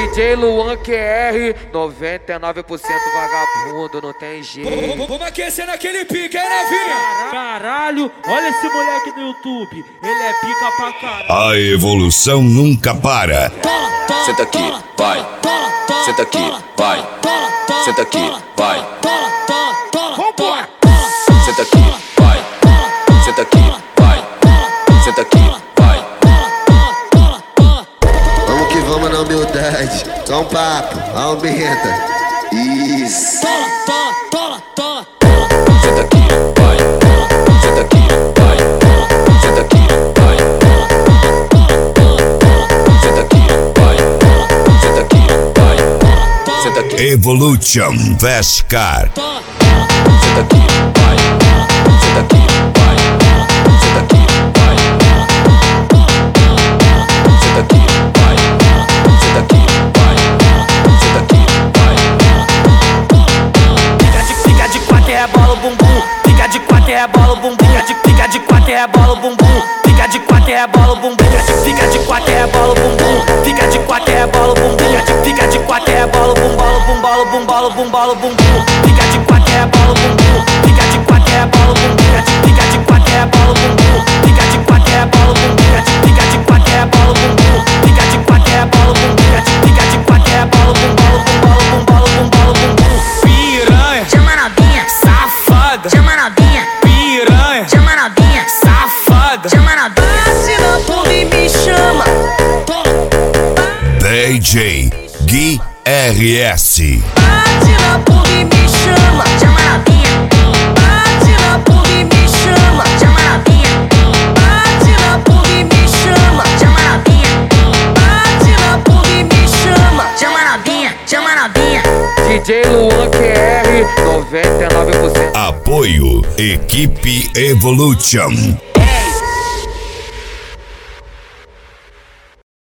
DJ Luan QR, 99% vagabundo, não tem jeito. Vamos aquecer naquele pique, hein, Nevinha? Caralho, olha esse moleque no YouTube, ele é pica pra caralho. A evolução nunca para. Senta aqui, vai. Senta aqui, vai. Senta aqui, vai. Vambora! Senta aqui, vai. Senta aqui, vai. Senta aqui, vai. Vamos que vamos na humildade. Só um papo, aumenta. Isso. Senta aqui, vai. Senta aqui, vai. Senta aqui, vai. Senta aqui, vai. Senta aqui, vai. Senta aqui. Evolution Vescar. Senta aqui, vai. Senta aqui, vai. Senta aqui, vai. Senta aqui, vai. Senta aqui, vai. Senta aqui, vai. Fica de quatro e rebola o bumbum. Fica de quatro e rebola o bumbum. Fica de quatro e rebola o bumbum. Fica de quatro e rebola o bumbum. Fica de quatro e rebola o bumbum. Fica de quatro e rebola o bumbum. Fica de quatro e rebola o bumbum. Fica de quatro e rebola o bumbum. Fica de quatro e rebola o bumbum. Fica de quatro e rebola o bumbum. Fica de quatro e rebola o bumbum. Fica de quatro e rebola o bumbum. Fica de quatro e rebola o bumbum. Fica de quatro e rebola o bumbum. Piranha, Chama novinha, safada. chama novinha, Piranha, chama novinha, safada. chama novinha. Se não for e me chama. DJ Gui RS. Bate na porra e me chama. Chama novinha. Bate na porra e me chama. Chama novinha. Bate na porra e me chama. Chama novinha. Bate na porra e me chama. Chama novinha. Chama novinha. DJ Luan QR, 99%. Apoio Equipe Evolution.